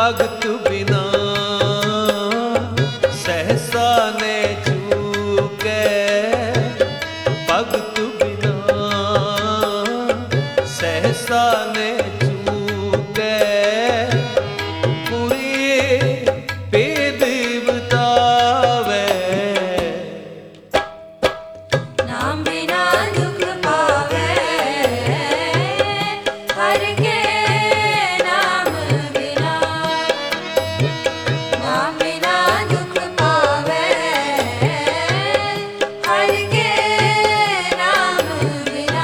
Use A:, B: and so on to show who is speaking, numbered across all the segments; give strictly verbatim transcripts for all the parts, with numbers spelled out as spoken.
A: भगत बिना सहसा ने चूके, भगत बिना सहसा ने चूके, पूरी भेद बतावे।
B: नाम बिना दुख पावे, हर के नाम बिना। नाम बिना दुख पावे, हर के नाम बिना।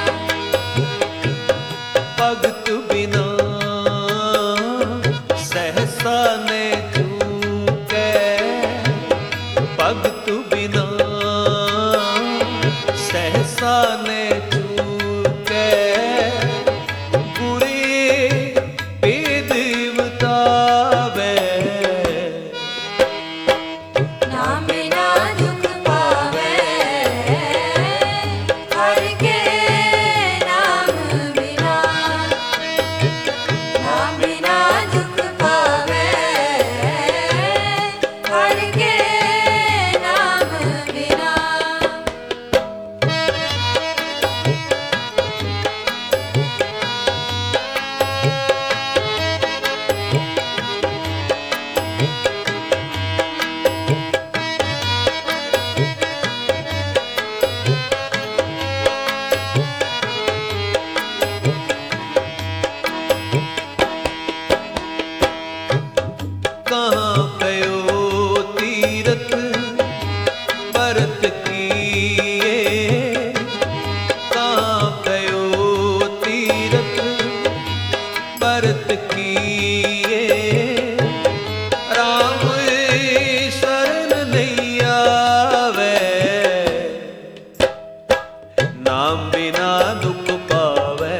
A: भगत बिना सहसा ने चूके, भगत बिना सहसा ने चूके, बुरी भेद बतावे।
B: नाम बिना दुख पावे, हर के नाम बिना। नाम बिना दुख पावे, हर के नाम बिना।
A: कहाँ गयो तीरथ भरत किए, कहाँ गयो तीरथ भरत किए, राम शरण नहीं आवे। नाम बिना दुख पावे,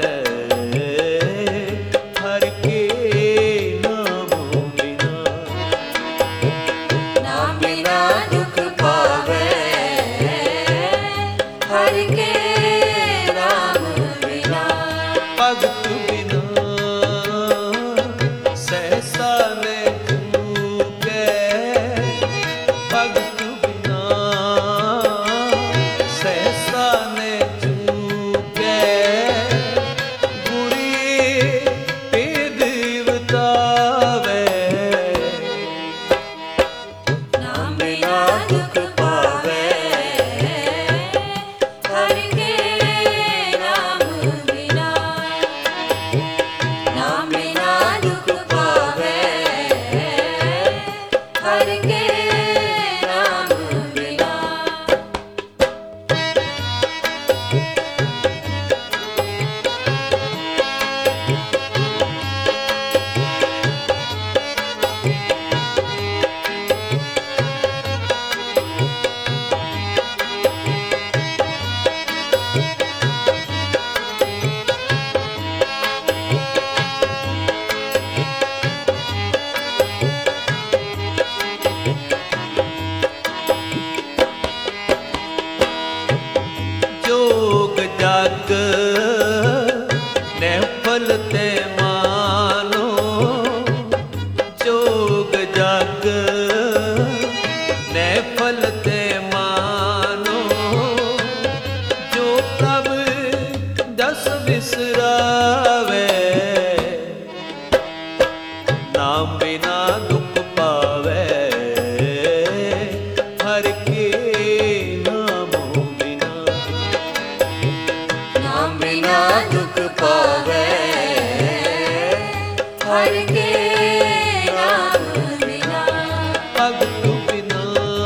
A: हर के नाम बिना।
B: नाम बिना दुख पावे, हर के नाम बिना।
A: भगत बिना सहसा ने चूके, भगत बिना सहसा ने चूके, बुरी भेद बतावे।
B: नाम बिना दुख पावे, हर के नाम बिना। नाम बिना दुख पावे, हर के नाम बिना।
A: जोग जग ने फल ते मानो, जोग जग ने फल ते मानो, जो प्रभ दस बिसरावे। नाम बिना दुख पावे, हर के नाम बिना।
B: नाम बिना दुख पावे, हर के नाम बिना।
A: भगत बिना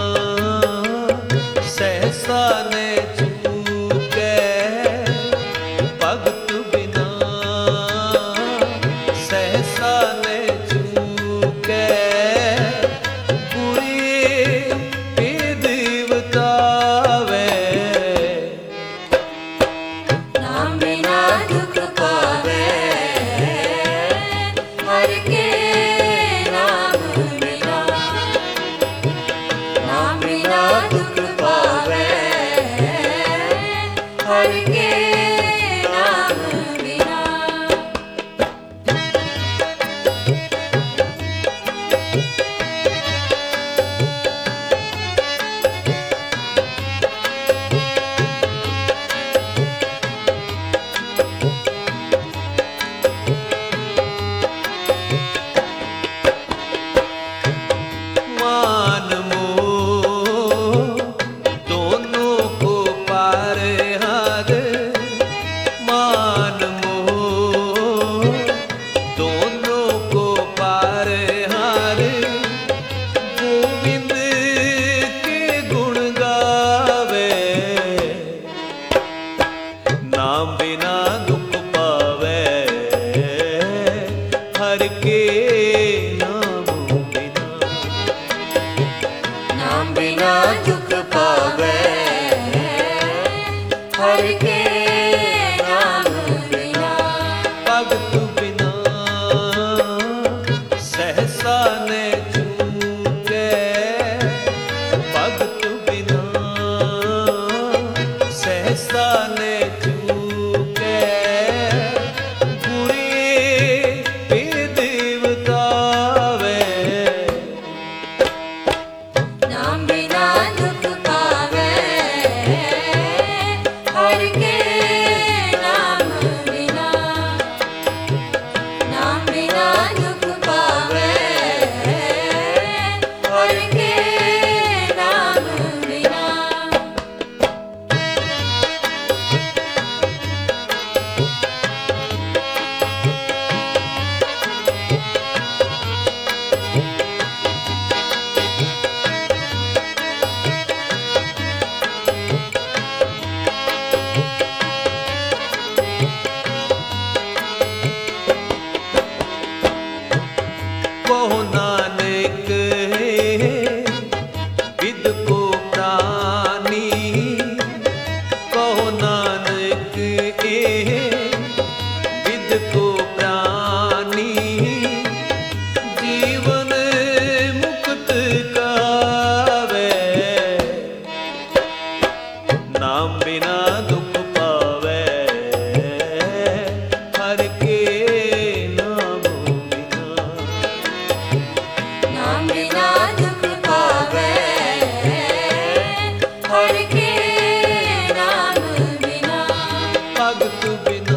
A: सहसा ने चूके, भगत बिना सहसा ने चूके, बुरी भेद बतावे।
B: नाम बिना दुख पावे, हर
A: हर के नाम बिना,
B: नाम बिना दुख पावे, हर के नाम बिना।
A: भगत बिना सहसा ने चूके, भगत बिना सहसा ने चूके, बुरी देवता वे।
B: नाम बिना दुख पावे, हर के नाम बिना, नाम बिना दुख पावे, हर के नाम बिना।
A: कहो नानक विद को प्राणी, कहो नानक विद को प्राणी, जीवन मुक्त गावे, नाम बिना दुख पावे, हर के नाम बिना।
B: नाम बिना दुख पावे, हर के नाम बिना।
A: भगत बिना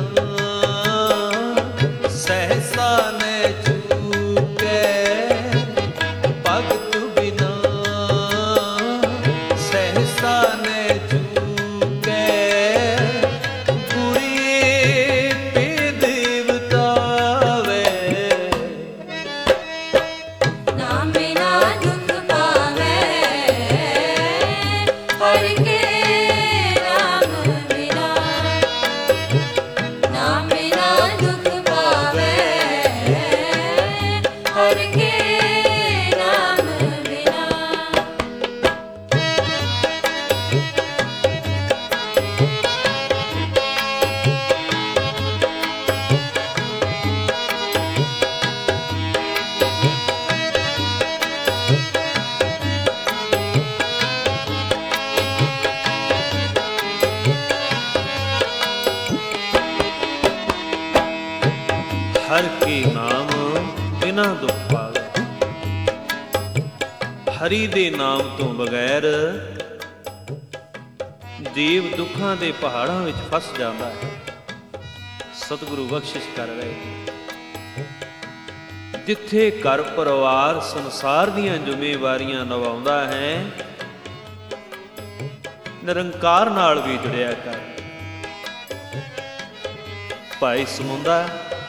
A: सहसा ने चूके, भगत बिना सहसा ने चूके, बुरी पे देवता वे।
B: नाम बिना दुख पावे, हर के नाम बिना, नाम बिना दुख पावे, हर के नाम बिना।
A: हर के नाम बिना दुख पावे। ਹਰੀ ਦੇ ਨਾਮ ਤੋਂ ਬਗੈਰ ਜੀਵ ਦੁੱਖਾਂ ਦੇ ਪਹਾੜਾਂ ਵਿੱਚ ਫਸ ਜਾਂਦਾ ਹੈ। ਸਤਿਗੁਰੂ ਬਖਸ਼ਿਸ਼ ਕਰ ਰਹੇ ਜਿੱਥੇ ਘਰ ਪਰਿਵਾਰ ਸੰਸਾਰ ਦੀਆਂ ਜ਼ਿੰਮੇਵਾਰੀਆਂ ਨਿਭਾਉਂਦਾ ਹੈ, ਨਿਰੰਕਾਰ ਨਾਲ ਵੀ ਜੁੜਿਆ ਕਰ। ਭਾਈ ਸਮੁੰਦਾ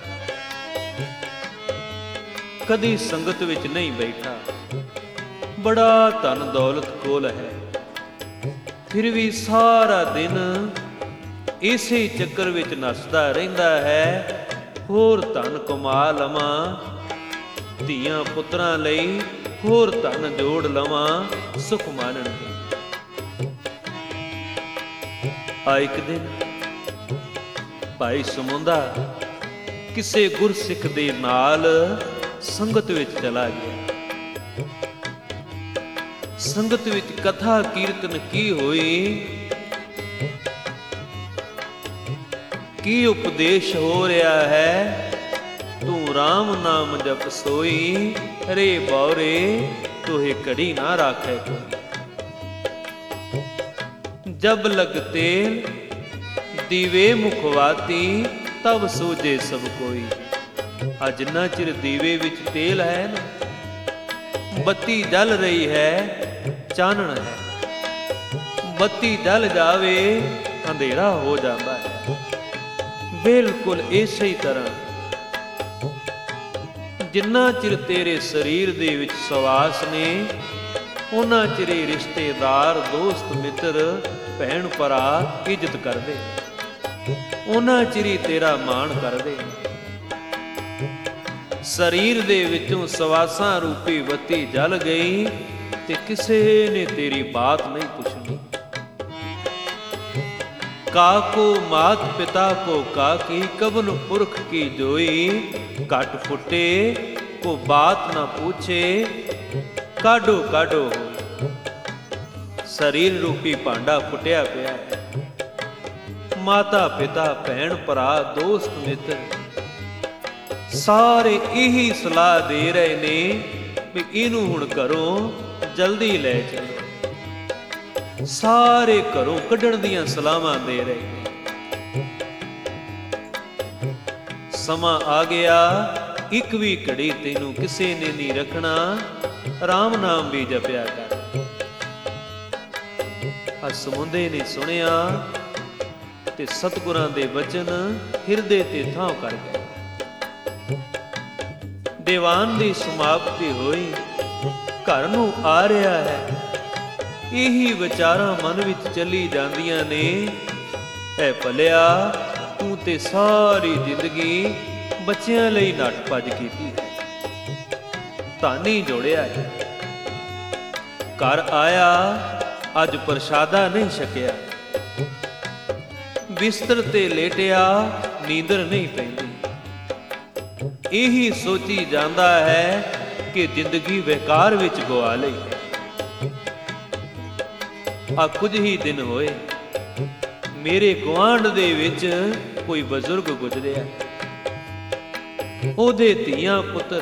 A: ਕਦੀ ਸੰਗਤ ਵਿੱਚ ਨਹੀਂ ਬੈਠਾ, ਬੜਾ ਧਨ ਦੌਲਤ ਕੋਲ ਹੈ, ਫਿਰ ਵੀ ਸਾਰਾ ਦਿਨ ਇਸੇ ਚੱਕਰ ਵਿੱਚ ਨੱਸਦਾ ਰਹਿੰਦਾ ਹੈ। ਹੋਰ ਧਨ ਕਮਾ ਲਵਾਂ, ਧੀਆਂ ਪੁੱਤਰਾਂ ਲਈ ਹੋਰ ਧਨ ਜੋੜ ਲਵਾਂ, ਸੁਖ ਮਾਣਨਗੇ। ਆ ਇੱਕ ਦਿਨ ਭਾਈ ਸਮੁੰਦਾ ਕਿਸੇ ਗੁਰਸਿੱਖ ਦੇ ਨਾਲ ਸੰਗਤ ਵਿੱਚ ਚਲਾ ਗਿਆ। ਸੰਗਤ ਵਿੱਚ ਕਥਾ ਕੀਰਤਨ ਕੀ ਹੋਈ, ਕੀ ਉਪਦੇਸ਼ ਹੋ ਰਿਹਾ ਹੈ। ਤੂੰ ਰਾਮ ਨਾਮ ਜਪ ਸੋਈ, ਰੇ ਬੌਰੇ ਤੋਹੇ ਘੜੀ ਨਾ ਰਾਖੈ ਕੋਈ। ਜਬ ਲਗ ਤੇਲ ਦੀਵੇ ਮੁਖਵਾਤੀ, ਤਬ ਸੂਝੇ ਸਭ ਕੋਈ। ਆ ਜਿੰਨਾ ਚਿਰ ਦੀਵੇ ਵਿੱਚ ਤੇਲ ਹੈ ਨਾ, ਬੱਤੀ ਜਲ ਰਹੀ ਹੈ, ਚਾਨਣ ਹੈ। ਬੱਤੀ ਜਲ ਜਾਵੇ ਅੰਧੇਰਾ ਹੋ ਜਾਂਦਾ ਹੈ। ਬਿਲਕੁਲ ਇਸੇ ਹੀ ਤਰ੍ਹਾਂ ਜਿੰਨਾ ਚਿਰ ਤੇਰੇ ਸਰੀਰ ਦੇ ਵਿੱਚ ਸਵਾਸ ਨੇ, ਉਹਨਾਂ ਚਿਰ ਰਿਸ਼ਤੇਦਾਰ, ਦੋਸਤ, ਮਿੱਤਰ, ਭੈਣ ਭਰਾ ਇੱਜ਼ਤ ਕਰਦੇ, ਉਹਨਾਂ ਚਿਰ ਤੇਰਾ ਮਾਣ ਕਰਦੇ। ਸਰੀਰ ਦੇ ਵਿੱਚੋਂ ਸਵਾਸਾਂ ਰੂਪੀ ਬੱਤੀ ਜਲ ਗਈ ਤੇ ਕਿਸੇ ਨੇ ਤੇਰੀ ਬਾਤ ਨਹੀਂ ਪੁੱਛਣੀ। ਕਾਕੋ ਮਾਤ ਪਿਤਾ ਕੋ ਕਾਕੀ ਕਬਨ ਪੁਰਖ ਕੀ ਜੋਈ, ਘਟ ਫੁੱਟੇ ਕੋ ਬਾਤ ਨਾ ਪੁੱਛੇ ਕਾਢੋ ਕਾਢੋ ਹੋਈ। ਸਰੀਰ ਰੂਪੀ ਭਾਂਡਾ ਫੁੱਟਿਆ ਪਿਆ ਹੈ। ਮਾਤਾ ਪਿਤਾ ਭੈਣ ਭਰਾ ਦੋਸਤ ਮਿੱਤਰ ਸਾਰੇ ਇਹੀ ਸਲਾਹ ਦੇ ਰਹੇ ਨੇ ਵੀ ਇਹਨੂੰ ਹੁਣ ਘਰੋਂ ਜਲਦੀ ਲੈ ਚਲੋ। ਸਾਰੇ ਘਰੋਂ ਕੱਢਣ ਦੀਆਂ ਸਲਾਹਾਂ ਦੇ ਰਹੇ ਨੇ। ਸਮਾਂ ਆ ਗਿਆ, ਇੱਕ ਵੀ ਘੜੀ ਤੈਨੂੰ ਕਿਸੇ ਨੇ ਨਹੀਂ ਰੱਖਣਾ, ਰਾਮ ਨਾਮ ਵੀ ਜਪਿਆ ਕਰ। ਆ ਸਮੁੰਦੇ ਨੇ ਸੁਣਿਆ ਤੇ ਸਤਿਗੁਰਾਂ ਦੇ ਬਚਨ ਹਿਰਦੇ ਤੇ ਥਾਂ ਕਰ ਗਏ। ਦੀਵਾਨ ਦੀ ਸਮਾਪਤੀ ਹੋਈ, ਘਰ ਨੂੰ ਆ ਰਿਹਾ ਹੈ। ਇਹੀ ਵਿਚਾਰਾਂ ਮਨ ਵਿੱਚ ਚੱਲੀ ਜਾਂਦੀਆਂ ਨੇ, ਐ ਭਲਿਆ ਤੂੰ ਤੇ ਸਾਰੀ ਜ਼ਿੰਦਗੀ ਬੱਚਿਆਂ ਲਈ ਨੱਠ ਭੱਜ ਕੀਤੀ ਹੈ, ਧਾਨੀ ਜੋੜਿਆ ਹੈ। ਘਰ ਆਇਆ, ਅੱਜ ਪ੍ਰਸ਼ਾਦਾ ਨਹੀਂ ਛਕਿਆ, ਬਿਸਤਰ ਤੇ ਲੇਟਿਆ, ਨੀਂਦਰ ਨਹੀਂ ਪੈਂਦੀ। ਇਹੀ ਸੋਚੀ ਜਾਂਦਾ ਹੈ ਕਿ ਜ਼ਿੰਦਗੀ ਬੇਕਾਰ ਵਿੱਚ ਗਵਾ ਲਈ। ਆ ਕੁਝ ਹੀ ਦਿਨ ਹੋਏ, ਮੇਰੇ ਗੁਆਂਢ ਦੇ ਵਿੱਚ ਕੋਈ ਬਜ਼ੁਰਗ ਗੁਜ਼ਰਿਆ। ਉਹਦੇ ਧੀਆਂ ਪੁੱਤਰ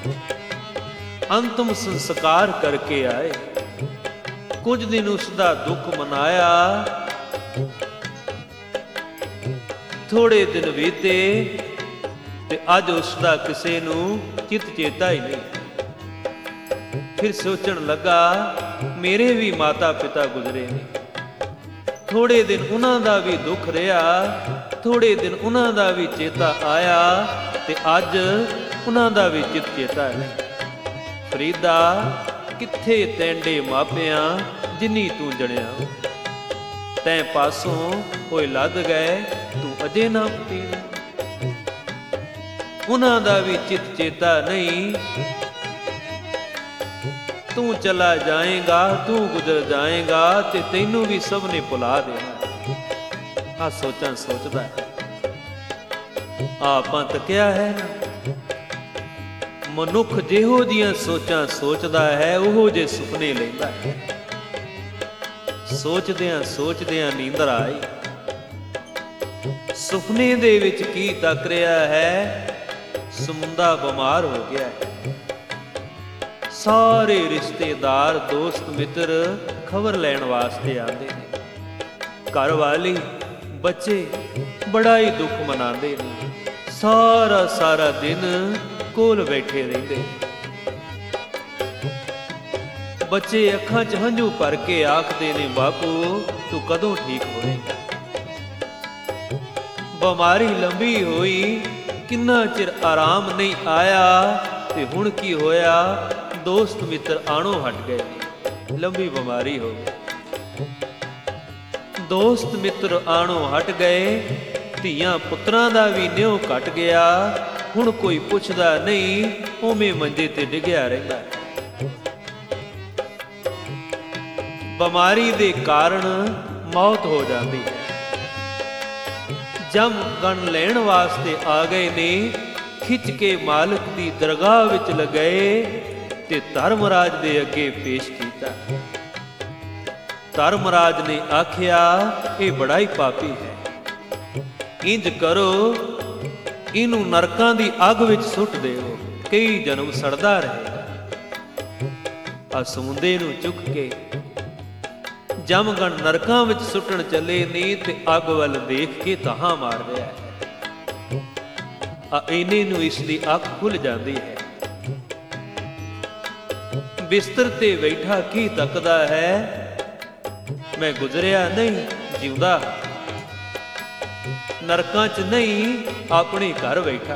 A: ਅੰਤਮ ਸੰਸਕਾਰ ਕਰਕੇ ਆਏ। ਕੁਝ ਦਿਨ ਉਸ ਦਾ ਦੁੱਖ ਮਨਾਇਆ। ਥੋੜੇ ਦਿਨ ਬੀਤੇ ਤੇ ਅੱਜ ਉਸ ਦਾ ਕਿਸੇ ਨੂੰ ਚਿਤ ਚੇਤਾ ਹੀ ਨਹੀਂ। ਫਿਰ ਸੋਚਣ ਲੱਗਾ, ਮੇਰੇ ਵੀ ਮਾਤਾ ਪਿਤਾ ਗੁਜ਼ਰੇ ਨੇ। ਥੋੜੇ ਦਿਨ ਉਹਨਾਂ ਦਾ ਵੀ ਦੁੱਖ ਰਿਹਾ, ਥੋੜੇ ਦਿਨ ਉਹਨਾਂ ਦਾ ਵੀ ਚੇਤਾ ਆਇਆ ਤੇ ਅੱਜ ਉਹਨਾਂ ਦਾ ਵੀ ਚਿਤ ਚੇਤਾ ਹੈ। ਫਰੀਦਾ ਕਿੱਥੇ ਤੈਂਡੇ ਮਾਪਿਆਂ ਜਿੰਨੀ ਤੂੰ ਜਣਿਆ, ਤੈਂ ਪਾਸੋਂ ਹੋਏ ਲੱਦ ਗਏ ਤੂੰ ਅਜੇ ਨਾ ਪਤੀੜ। ਉਹਨਾਂ ਦਾ ਵੀ ਚਿਤ ਚੇਤਾ ਨਹੀਂ, ਤੂੰ ਚਲਾ ਜਾਏਗਾ, ਤੂੰ ਗੁਜ਼ਰ ਜਾਏਗਾ ਤੇ ਤੈਨੂੰ ਵੀ ਸਭ ਨੇ ਭੁਲਾ ਦੇਣਾ। ਆ ਸੋਚਾਂ ਸੋਚਦਾ ਹੈ, ਆਪਾਂ ਤੱਕਿਆ ਹੈ ਨਾ। ਮਨੁੱਖ ਜਿਹੋ ਜੀਆਂ ਸੋਚਾਂ ਸੋਚਦਾ ਹੈ, ਉਹੋ ਜਿਹੇ ਸੁਪਨੇ ਲੈਂਦਾ ਹੈ। ਸੋਚਦਿਆਂ ਸੋਚਦਿਆਂ ਨੀਂਦਰ ਆਈ। ਸੁਪਨੇ ਦੇ ਵਿੱਚ ਕੀ ਤੱਕ ਰਿਹਾ ਹੈ? ਸਮੁੰਦਾ ਬਿਮਾਰ ਹੋ ਗਿਆ ਹੈ। ਸਾਰੇ ਰਿਸ਼ਤੇਦਾਰ ਦੋਸਤ ਮਿੱਤਰ ਖਬਰ ਲੈਣ ਵਾਸਤੇ ਆਉਂਦੇ ਨੇ। ਘਰ ਵਾਲੀ ਬੱਚੇ ਬੜਾ ਹੀ ਦੁੱਖ ਮਨਾਉਂਦੇ ਨੇ। ਸਾਰਾ ਸਾਰਾ ਦਿਨ ਕੋਲ ਬੈਠੇ ਰਹਿੰਦੇ। ਬੱਚੇ ਅੱਖਾਂ 'ਚ ਹੰਝੂ ਭਰ ਕੇ ਆਖਦੇ ਨੇ, ਬਾਪੂ ਤੂੰ ਕਦੋਂ ਠੀਕ ਹੋਵੇਂਗਾ? ਬਿਮਾਰੀ ਲੰਬੀ ਹੋਈ, ਕਿੰਨਾ ਚਿਰ ਆਰਾਮ ਨਹੀਂ ਆਇਆ ਤੇ ਹੁਣ ਕੀ ਹੋਇਆ? ਦੋਸਤ ਮਿੱਤਰ ਆਣੋਂ ਹਟ ਗਏ, ਲੰਬੀ ਬਿਮਾਰੀ ਹੋ ਗਈ। ਦੋਸਤ ਮਿੱਤਰ ਆਣੋਂ ਹਟ ਗਏ, ਧੀਆਂ ਪੁੱਤਰਾਂ ਦਾ ਵੀ ਨਿਉ ਘਟ ਗਿਆ। ਹੁਣ ਕੋਈ ਪੁੱਛਦਾ ਨਹੀਂ, ਉਵੇਂ ਮੰਜੇ ਤੇ ਡਿੱਗਿਆ ਰਹਿੰਦਾ। ਬਿਮਾਰੀ ਦੇ ਕਾਰਨ ਮੌਤ ਹੋ ਜਾਂਦੀ ਹੈ। ਜਮ ਗਣ ਲੈਣ ਵਾਸਤੇ ਆ ਗਏ ਨੇ, ਖਿੱਚ ਕੇ ਮਾਲਕ ਦੀ ਦਰਗਾਹ ਵਿੱਚ ਲਗਾਏ ਤੇ ਧਰਮਰਾਜ ਦੇ ਅੱਗੇ ਪੇਸ਼ ਕੀਤਾ। ਧਰਮਰਾਜ ਨੇ ਆਖਿਆ, ਇਹ ਬੜਾ ਹੀ ਪਾਪੀ ਹੈ। ਇੰਜ ਕਰੋ, ਇਹਨੂੰ ਨਰਕਾਂ ਦੀ ਅੱਗ ਵਿੱਚ ਸੁੱਟ ਦਿਓ, ਕਈ ਜਨਮ ਸੜਦਾ ਰਹੇਗਾ। ਆ ਸਮੁੰਦੇ ਨੂੰ ਚੁੱਕ ਕੇ ਜਮਗਣ ਨਰਕਾਂ ਵਿੱਚ ਸੁੱਟਣ ਚੱਲੇ ਨੇ ਤੇ ਅੱਗ ਵੱਲ ਦੇਖ ਕੇ ਤਹਾਂ ਮਾਰ ਰਿਹਾ ਹੈ। ਆ ਇਹਨੇ ਨੂੰ ਇਸ ਦੀ ਅੱਖ ਖੁੱਲ ਜਾਂਦੀ ਹੈ। ਬਿਸਤਰ ਤੇ ਬੈਠਾ ਕੀ ਤੱਕਦਾ ਹੈ? ਮੈਂ ਗੁਜ਼ਰਿਆ ਨਹੀਂ, ਜਿਉਂਦਾ। ਨਰਕਾਂ 'ਚ ਨਹੀਂ, ਆਪਣੇ ਘਰ ਬੈਠਾ।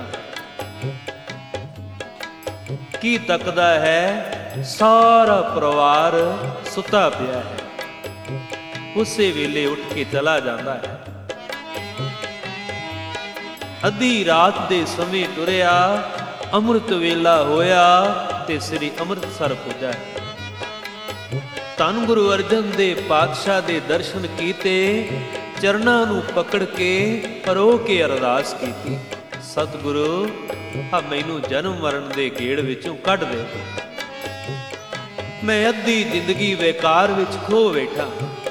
A: ਕੀ ਤੱਕਦਾ ਹੈ? ਸਾਰਾ ਪਰਿਵਾਰ ਸੁੱਤਾ ਪਿਆ ਹੈ। ਉਸੇ ਵੇਲੇ ਉੱਠ ਕੇ ਚਲਾ ਜਾਂਦਾ ਹੈ। ਅੱਧੀ ਰਾਤ ਦੇ ਸਮੇਂ ਤੁਰਿਆ, ਅੰਮ੍ਰਿਤ ਵੇਲਾ ਹੋਇਆ ਤੇ ਸ੍ਰੀ ਅੰਮ੍ਰਿਤਸਰ ਪੁੱਜਾ। ਧੰਨ ਗੁਰੂ ਅਰਜਨ ਦੇਵ ਪਾਤਸ਼ਾਹ ਦੇ ਦਰਸ਼ਨ ਕੀਤੇ, ਚਰਨਾਂ ਨੂੰ ਪਕੜ ਕੇ ਰੋ ਕੇ ਅਰਦਾਸ ਕੀਤੀ, ਸਤਿਗੁਰੂ ਆ ਮੈਨੂੰ ਜਨਮ ਮਰਨ ਦੇ ਗੇੜ ਵਿੱਚੋਂ ਕੱਢ ਦੇ। ਮੈਂ ਅੱਧੀ ਜ਼ਿੰਦਗੀ ਬੇਕਾਰ ਵਿੱਚ ਖੋ ਬੈਠਾ,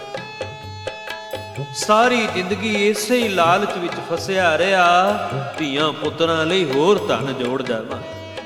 A: ਸਾਰੀ ਜ਼ਿੰਦਗੀ ਇਸੇ ਹੀ ਲਾਲਚ ਵਿੱਚ ਫਸਿਆ ਰਿਹਾ, ਧੀਆਂ ਪੁੱਤਰਾਂ ਲਈ ਹੋਰ ਧਨ ਜੋੜ ਜਾਵਾਂ।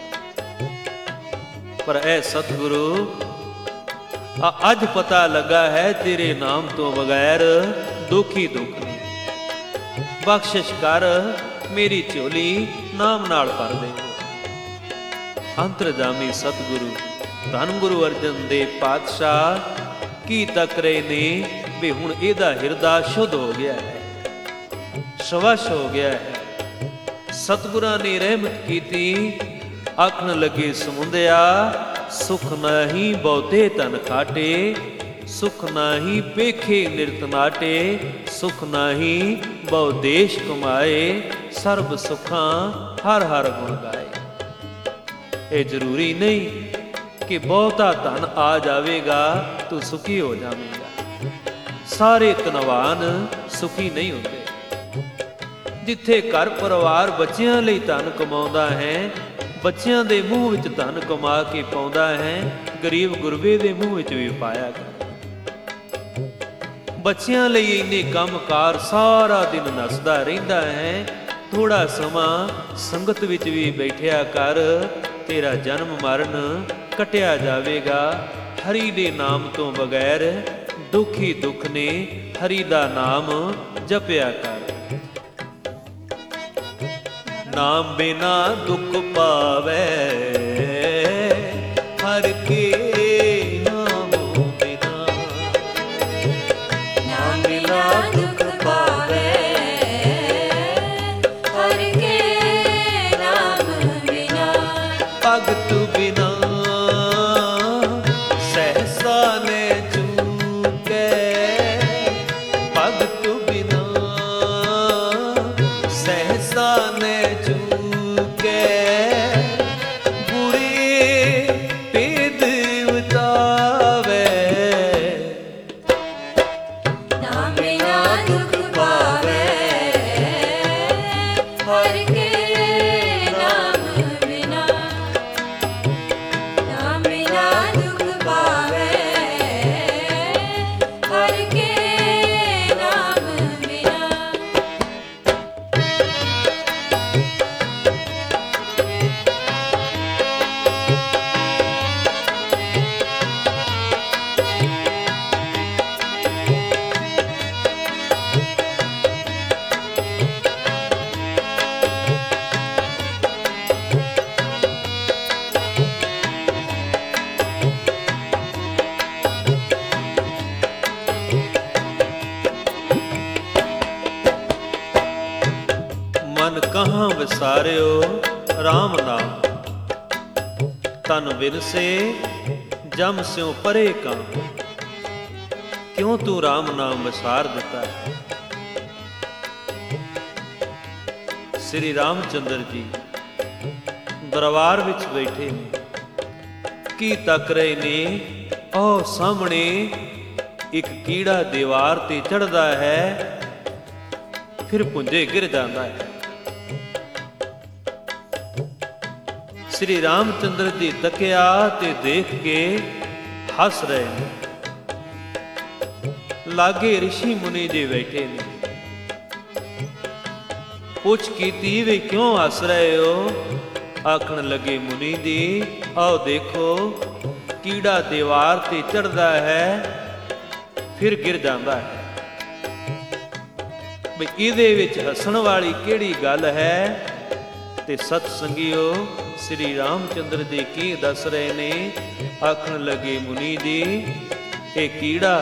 A: ਪਰ ਐ ਸਤਿਗੁਰੂ ਆ ਅੱਜ ਪਤਾ ਲੱਗਾ ਹੈ ਤੇਰੇ ਨਾਮ ਤੋਂ ਬਗੈਰ ਦੁੱਖ ਹੀ ਦੁੱਖ ਨਹੀਂ। ਬਖਸ਼ਿਸ਼ ਕਰ, ਮੇਰੀ ਝੋਲੀ ਨਾਮ ਨਾਲ ਭਰ ਦੇ। ਅੰਤਰਜਾਮੀ ਸਤਿਗੁਰੂ ਧੰਨ ਗੁਰੂ ਅਰਜਨ ਦੇਵ ਪਾਤਸ਼ਾਹ ਕੀ ਤੱਕ ਰਹੇ ਨੇ ਵੀ ਹੁਣ ਇਹਦਾ ਹਿਰਦਾ ਸ਼ੁੱਧ ਹੋ ਗਿਆ ਹੈ, ਸਵੱਛ ਹੋ ਗਿਆ ਹੈ। ਸਤਿਗੁਰਾਂ ਨੇ ਰਹਿਮਤ ਕੀਤੀ, ਆਖਣ ਲੱਗੇ ਸਮੁੰਦਿਆ ਸੁਖ ਨਾਹੀ ਬਹੁਤੇ ਧਨ ਖਾਟੇ, ਸੁਖ ਨਾਹੀ ਪੇਖੇ ਨਿਰਤ ਨਾਟੇ, ਸੁਖ ਨਾਹੀ ਬਹੁ ਦੇਸ਼ ਕਮਾਏ, ਸਰਬ ਸੁਖਾਂ ਹਰ ਹਰ ਗੁਣ ਗਾਏ। ਇਹ ਜ਼ਰੂਰੀ ਨਹੀਂ ਕਿ ਬਹੁਤਾ ਧਨ ਆ ਜਾਵੇਗਾ ਤੂੰ ਸੁਖੀ ਹੋ ਜਾਵੇਂਗਾ। ਸਾਰੇ ਧਨਵਾਨ ਸੁਖੀ ਨਹੀਂ ਹੁੰਦੇ। ਜਿੱਥੇ ਘਰ ਪਰਿਵਾਰ ਬੱਚਿਆਂ ਲਈ ਧਨ ਕਮਾਉਂਦਾ ਹੈ, ਬੱਚਿਆਂ ਦੇ ਮੂੰਹ ਵਿੱਚ ਧਨ ਕਮਾ ਕੇ ਪਾਉਂਦਾ ਹੈ, ਗਰੀਬ ਗੁਰਬੇ ਦੇ ਮੂੰਹ ਵਿੱਚ ਵੀ ਪਾਇਆ ਕਰ। ਬੱਚਿਆਂ ਲਈ ਇੰਨੇ ਕੰਮਕਾਰ ਸਾਰਾ ਦਿਨ ਨੱਸਦਾ ਰਹਿੰਦਾ ਹੈ, ਥੋੜਾ ਸਮਾਂ ਸੰਗਤ ਵਿੱਚ ਵੀ ਬੈਠਿਆ ਕਰ, ਤੇਰਾ ਜਨਮ ਮਰਨ ਕਟਿਆ ਜਾਵੇਗਾ। ਹਰੀ ਦੇ ਨਾਮ ਤੋਂ ਬਗੈਰ ਦੁੱਖ ਹੀ ਦੁੱਖ ਨੇ, ਹਰੀ ਦਾ ਨਾਮ ਜਪਿਆ ਕਰ। ਨਾਮ ਬਿਨਾ ਦੁੱਖ ਪਾਵੇ, ਹਰ ਕੇ ਨਾਮ ਬਿਨਾ।
B: ਨਾਮ ਬਿਨਾ ਦੁੱਖ ਪਾਵੇ, ਹਰ ਕੇ ਨਾਮ ਬਿਨਾ।
A: ਭਗਤ ਬਿਨਾ ਸਹਸਾ ਨੇ ਚੂਕੇ, ਭਗਤ ਬਿਨਾ ਸਹਸਾ ਨੇ ਚੂਕੇ, ਬੁਰੀ ਪੀਦ ਉਤਾਵੇ।
B: ਨਾਮ ਬਿਨਾ ਦੁੱਖ ਪਾਵੇ, ਹਰ ਕੇ ਨਾਮ ਬਿਨਾ। ਨਾਮ ਬਿਨਾ ਦੁੱਖ ਪਾਵੇ, ਹਰ ਕੇ ਨਾਮ ਬਿਨਾ।
A: ਮਨ ਕਹਾਂ ਵਿਸਾਰਿਓ RAM ਨਾਮ, ਤਨ ਵਿਰਸੇ ਜਮ ਸਿਉ ਪਰੇ ਕਾਂ। ਕਿਉਂ ਤੂੰ RAM ਨਾਮ ਵਿਸਾਰ ਦਿੱਤਾ ਹੈ? ਸ੍ਰੀ ਰਾਮਚੰਦਰ ਜੀ ਦਰਬਾਰ ਵਿੱਚ ਬੈਠੇ ਨੇ, ਕੀ ਤੱਕ ਰਹੇ ਨੇ? ਉਹ ਸਾਹਮਣੇ ਇੱਕ ਕੀੜਾ ਦੀਵਾਰ ਤੇ ਚੜ੍ਹਦਾ ਹੈ, ਫਿਰ ਪੁੰਜੇ ਗਿਰ ਜਾਂਦਾ ਹੈ। ਸ੍ਰੀ ਰਾਮਚੰਦਰ ਜੀ ਤੱਕਿਆ ਤੇ ਦੇਖ ਕੇ ਹੱਸ ਰਹੇ ਨੇ। ਲਾਗੇ ਰਿਸ਼ੀ ਮੁਨੀ ਜੀ ਬੈਠੇ ਨੇ। ਪੁੱਛ ਕੀਤੀ ਵੀ ਕਿਉਂ ਹੱਸ ਰਹੇ ਹੋ? ਆਖਣ ਲੱਗੇ ਮੁਨੀ ਜੀ, ਆਓ ਦੇਖੋ ਕੀੜਾ ਦੀਵਾਰ ਤੇ ਚੜ੍ਹਦਾ ਹੈ, ਫਿਰ ਗਿਰ ਜਾਂਦਾ ਹੈ। ਵੀ ਇਹਦੇ ਵਿੱਚ ਹੱਸਣ ਵਾਲੀ ਕਿਹੜੀ ਗੱਲ ਹੈ? ਤੇ ਸਤ ਸੰਗਿਓ ਸ੍ਰੀ ਰਾਮਚੰਦਰ ਜੀ ਕੀ ਦੱਸ ਰਹੇ ਨੇ? ਆਖਣ ਲੱਗੇ ਮੁਨੀ ਜੀ, ਇਹ ਕੀੜਾ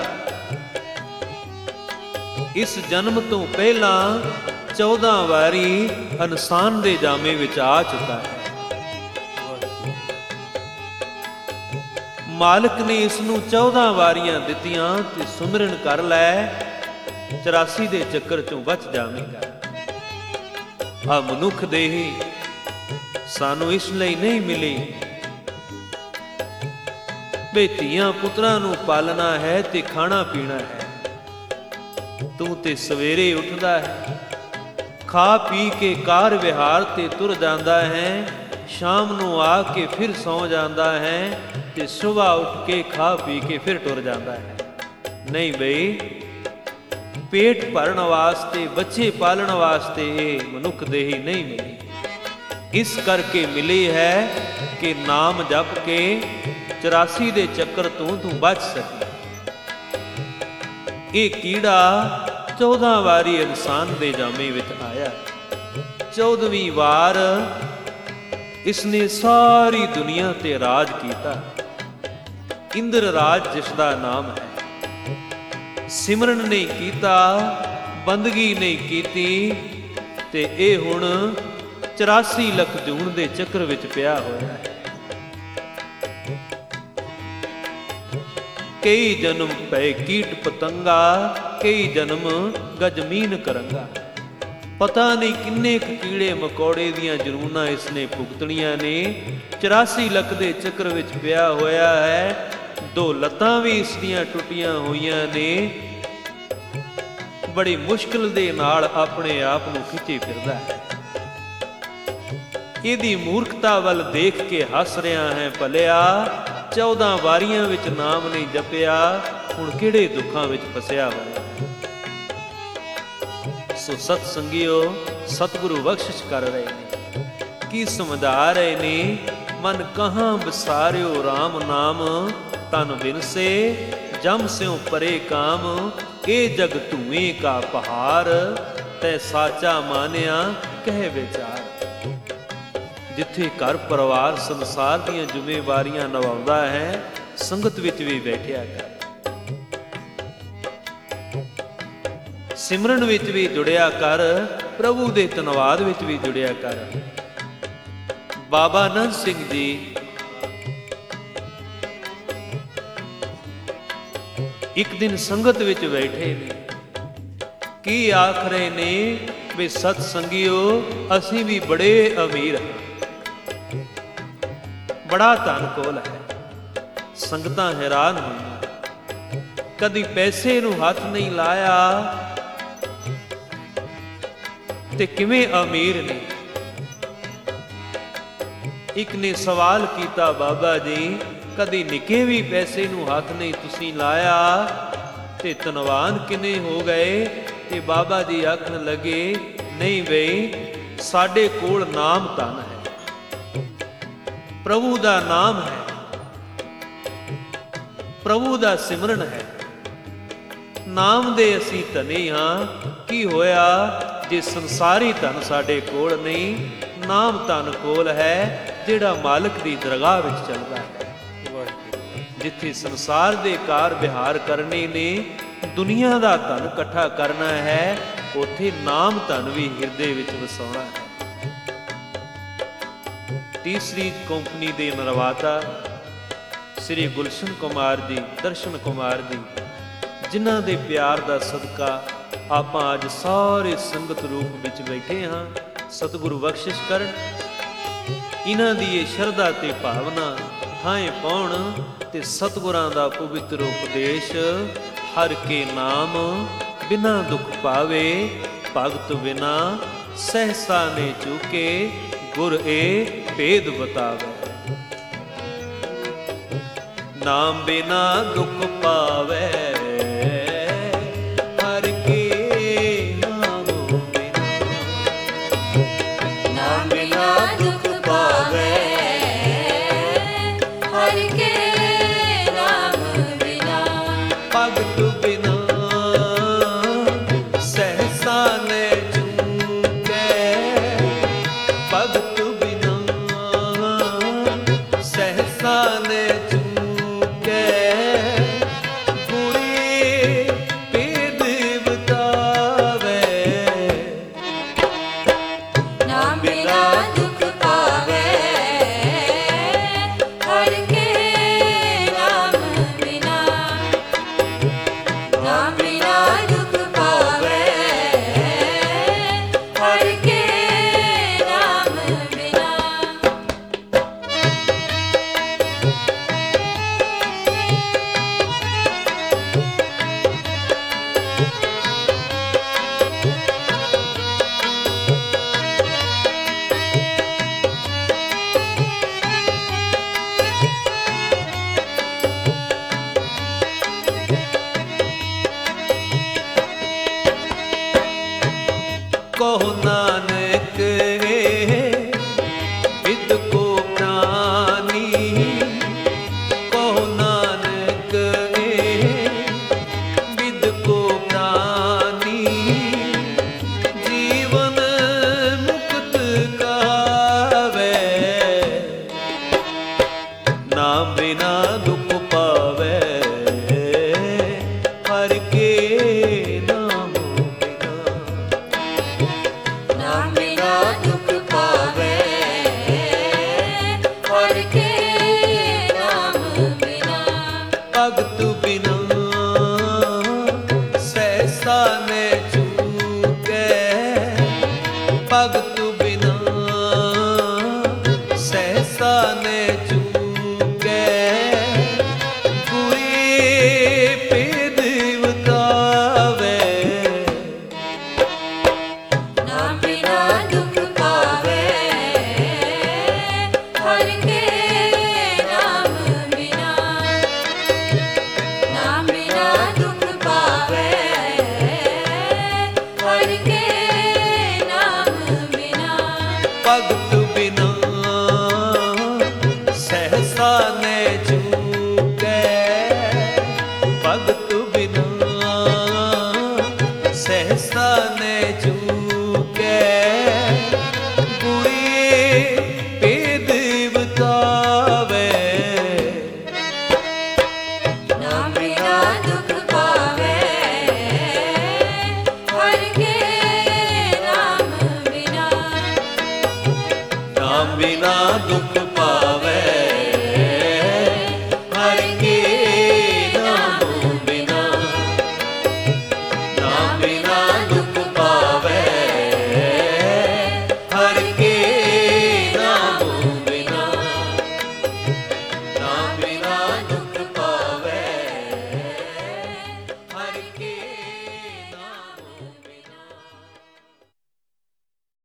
A: ਇਸ ਜਨਮ ਤੋਂ ਪਹਿਲਾਂ ਚੌਦਾਂ ਵਾਰੀ ਇਨਸਾਨ ਦੇ ਜਾਮੇ ਵਿੱਚ ਆ ਚੁੱਕਾ ਹੈ। ਮਾਲਕ ਨੇ ਇਸ ਨੂੰ ਚੌਦਾਂ ਵਾਰੀਆਂ ਦਿੱਤੀਆਂ ਤੇ ਸੁਮਰਨ ਕਰ ਲੈ, ਚੁਰਾਸੀ ਦੇ ਚੱਕਰ ਚੋਂ ਬਚ ਜਾਵੇਗਾ। ਆ ਮਨੁੱਖ ਦੇ ਹੀ ਸਾਨੂੰ ਇਸ ਲਈ ਨਹੀਂ ਮਿਲੀ ਬਈ ਧੀਆਂ ਪੁੱਤਰਾਂ ਨੂੰ ਪਾਲਣਾ ਹੈ ਤੇ ਖਾਣਾ ਪੀਣਾ ਹੈ। ਤੂੰ ਤੇ ਸਵੇਰੇ ਉੱਠਦਾ ਹੈ, ਖਾ ਪੀ ਕੇ ਕਾਰ ਵਿਹਾਰ ਤੇ ਤੁਰ ਜਾਂਦਾ ਹੈ, ਸ਼ਾਮ ਨੂੰ ਆ ਕੇ ਫਿਰ ਸੌਂ ਜਾਂਦਾ ਹੈ ਤੇ ਸਵੇਰ ਉੱਠ ਕੇ ਖਾ ਪੀ ਕੇ ਫਿਰ ਟੁਰ ਜਾਂਦਾ ਹੈ। ਨਹੀਂ ਬਈ, ਪੇਟ ਭਰਨ ਵਾਸਤੇ, ਬੱਚੇ ਪਾਲਣ ਵਾਸਤੇ ਇਹ ਮਨੁੱਖ ਦੇਹੀ ਨਹੀਂ ਮਿਲੀ। ਇਸ ਕਰਕੇ ਮਿਲੀ ਹੈ ਕਿ ਨਾਮ ਜਪ ਕੇ ਚੁਰਾਸੀ ਦੇ ਚੱਕਰ ਤੋਂ ਤੂੰ ਬਚ ਸਕੇ। ਇਹ ਕੀੜਾ ਚੌਦਾਂ ਵਾਰੀ ਇਨਸਾਨ ਦੇ ਜਾਮੇ ਵਿੱਚ ਆਇਆ, ਚੌਦਵੀਂ ਵਾਰ ਇਸਨੇ ਸਾਰੀ ਦੁਨੀਆ ਤੇ ਰਾਜ ਕੀਤਾ। ਇੰਦਰ ਰਾਜ ਜਿਸ ਦਾ ਨਾਮ ਹੈ। ਸਿਮਰਨ ਨਹੀਂ ਕੀਤਾ, ਬੰਦਗੀ ਨਹੀਂ ਕੀਤੀ ਤੇ ਇਹ ਹੁਣ ਚੁਰਾਸੀ ਲੱਖ ਜੂਨ ਦੇ ਚੱਕਰ ਵਿੱਚ ਪਿਆ ਹੋਇਆ ਹੈ। ਕਈ ਜਨਮ ਪਏ ਕੀਟ ਪਤੰਗਾ, ਕਈ ਜਨਮ ਗਜਮੀਨ ਕਰੰਗਾ। ਪਤਾ ਨਹੀਂ ਕਿੰਨੇ ਕੁ ਕੀੜੇ ਮਕੌੜੇ ਦੀਆਂ ਜਨੂਨਾਂ ਇਸਨੇ ਭੁਗਤਣੀਆਂ ਨੇ। ਚੁਰਾਸੀ ਲੱਖ ਦੇ ਚੱਕਰ ਵਿੱਚ ਪਿਆ ਹੋਇਆ ਹੈ। ਦੋ ਲੱਤਾਂ ਵੀ ਇਸ ਦੀਆਂ ਟੁੱਟੀਆਂ ਹੋਈਆਂ ਨੇ। ਬੜੀ ਮੁਸ਼ਕਿਲ ਦੇ ਨਾਲ ਆਪਣੇ ਆਪ ਨੂੰ ਖਿੱਚੇ ਫਿਰਦਾ ਹੈ। ਇਹਦੀ ਮੂਰਖਤਾ ਵੱਲ ਦੇਖ ਕੇ ਹੱਸ ਰਿਹਾ ਹੈ। ਭਲਿਆ, ਚੌਦਾਂ ਵਾਰੀਆਂ ਵਿੱਚ ਨਾਮ ਨਹੀਂ ਜਪਿਆ, ਹੁਣ ਕਿਹੜੇ ਦੁੱਖਾਂ ਵਿੱਚ ਫਸਿਆ ਹੋਇਆ। ਸੋ ਸਤ ਸੰਗਿਓ, ਸਤਿਗੁਰੂ ਬਖਸ਼ਿਸ਼ ਕਰ ਰਹੇ ਨੇ, ਕੀ ਸਮਝਾ ਰਹੇ ਨੇ। ਮਨ ਕਹਾਂ ਵਿਸਾਰਿਓ RAM ਨਾਮ, ਤਨ ਬਿਨਸੇ ਜਮ ਸਿਉ ਪਰੇ ਕਾਮ। ਇਹ ਜਗ ਧੂਏ ਕਾ ਪਹਾੜ, ਤੈ ਸਾਚਾ ਮਾਨਿਆ ਕਹਿ ਵਿਚਾਰ। ਜਿੱਥੇ ਘਰ ਪਰਿਵਾਰ ਸੰਸਾਰ ਦੀਆਂ ਜ਼ਿੰਮੇਵਾਰੀਆਂ ਨਿਭਾਉਂਦਾ ਹੈ, ਸੰਗਤ ਵਿੱਚ ਵੀ ਬੈਠਿਆ ਕਰ, ਸਿਮਰਨ ਵਿੱਚ ਵੀ ਜੁੜਿਆ ਕਰ, ਪ੍ਰਭੂ ਦੇ ਧੰਨਵਾਦ ਵਿੱਚ ਵੀ ਜੁੜਿਆ ਕਰ। ਬਾਬਾ ਆਨੰਦ ਸਿੰਘ ਜੀ ਇੱਕ ਦਿਨ ਸੰਗਤ ਵਿੱਚ ਬੈਠੇ ਨੇ। ਕੀ ਆਖ ਰਹੇ ਨੇ ਵੀ ਸਤ ਸੰਗਿਓ, ਅਸੀਂ ਵੀ ਬੜੇ ਅਮੀਰ ਹਾਂ, ਬੜਾ ਧਨ ਕੋਲ ਹੈ। ਸੰਗਤਾਂ ਹੈਰਾਨ ਹੋਈਆਂ, ਕਦੀ ਪੈਸੇ ਨੂੰ ਹੱਥ ਨਹੀਂ ਲਾਇਆ ਤੇ ਕਿਵੇਂ ਅਮੀਰ ਨੇ। ਇੱਕ ਨੇ ਸਵਾਲ ਕੀਤਾ, ਬਾਬਾ ਜੀ ਕਦੀ ਨਿੱਕੇ ਵੀ ਪੈਸੇ ਨੂੰ ਹੱਥ ਨਹੀਂ ਤੁਸੀਂ ਲਾਇਆ ਤੇ ਧਨਵਾਨ ਕਿਵੇਂ ਹੋ ਗਏ। ਤੇ ਬਾਬਾ ਜੀ ਆਖਣ ਲੱਗੇ, ਨਹੀਂ ਬਈ, ਸਾਡੇ ਕੋਲ ਨਾਮ ਧਨ ਹੈ, ਪ੍ਰਭੂ ਦਾ ਨਾਮ ਹੈ, ਪ੍ਰਭੂ ਦਾ ਸਿਮਰਨ ਹੈ। ਨਾਮ ਦੇ ਅਸੀਂ ਧਨੀ ਹਾਂ। ਕੀ ਹੋਇਆ ਜੇ ਸੰਸਾਰੀ ਧਨ ਸਾਡੇ ਕੋਲ ਨਹੀਂ, ਨਾਮ ਧਨ ਕੋਲ ਹੈ, ਜਿਹੜਾ ਮਾਲਕ ਦੀ ਦਰਗਾਹ ਵਿੱਚ ਚੱਲਦਾ ਹੈ। ਜਿੱਥੇ ਸੰਸਾਰ ਦੇ ਕਾਰ ਵਿਹਾਰ ਕਰਨੇ ਨੇ, ਦੁਨੀਆ ਦਾ ਧਨ ਇਕੱਠਾ ਕਰਨਾ ਹੈ, ਉੱਥੇ ਨਾਮ ਧਨ ਵੀ ਹਿਰਦੇ ਵਿੱਚ ਵਸਾਉਣਾ ਹੈ। ਤੀਸਰੀ ਕੰਪਨੀ ਦੇ ਨਿਰਮਾਤਾ ਸ੍ਰੀ ਗੁਲਸ਼ਨ ਕੁਮਾਰ ਜੀ, ਦਰਸ਼ਨ ਕੁਮਾਰ ਜੀ, ਜਿਨ੍ਹਾਂ ਦੇ ਪਿਆਰ ਦਾ ਸਦਕਾ ਆਪਾਂ ਅੱਜ ਸਾਰੇ ਸੰਗਤ ਰੂਪ ਵਿੱਚ ਬੈਠੇ ਹਾਂ। ਸਤਿਗੁਰੂ ਬਖਸ਼ਿਸ਼ ਕਰਨ, ਇਹਨਾਂ ਦੀ ਇਹ ਸ਼ਰਧਾ ਤੇ ਭਾਵਨਾ ਥਾਂ ਪਾਉਣ ਤੇ ਸਤਿਗੁਰਾਂ ਦਾ ਪਵਿੱਤਰ ਉਪਦੇਸ਼, ਹਰ ਕੇ ਨਾਮ ਬਿਨਾ ਦੁਖ ਪਾਵੇ, ਭਗਤ ਬਿਨਾ ਸਹਿਸਾ ਨੇ ਚੁਕੇ, ਗੁਰ ਏ ਭੇਦ ਬਤਾਵੇ। ਨਾਮ ਬਿਨਾ ਦੁਖ ਪਾਵੇ, ਹਰ ਕੇ ਨਾਮ ਬਿਨਾ,
B: ਨਾਮ ਬਿਨਾ ਦੁਖ ਪਾਵੇ, ਹਰ ਕੇ ਨਾਮ ਬਿਨਾ,
A: ਭਗਤ ਬਿਨਾ ਸਹਿਸਾ ਨੇ ਚੁਕੇ, ਭਗਤ ਬਿਨਾ ਸਹਿਸਾ ਨੇ ਚੁਕੇ, ਗੁਰ बिना दुख पावे, हर के नाम बिना।
B: नाम बिना दुख पावे, हर के नाम बिना।
A: भगत बिना सहसा ने चूके, भगत बिना सहसा ने चूके।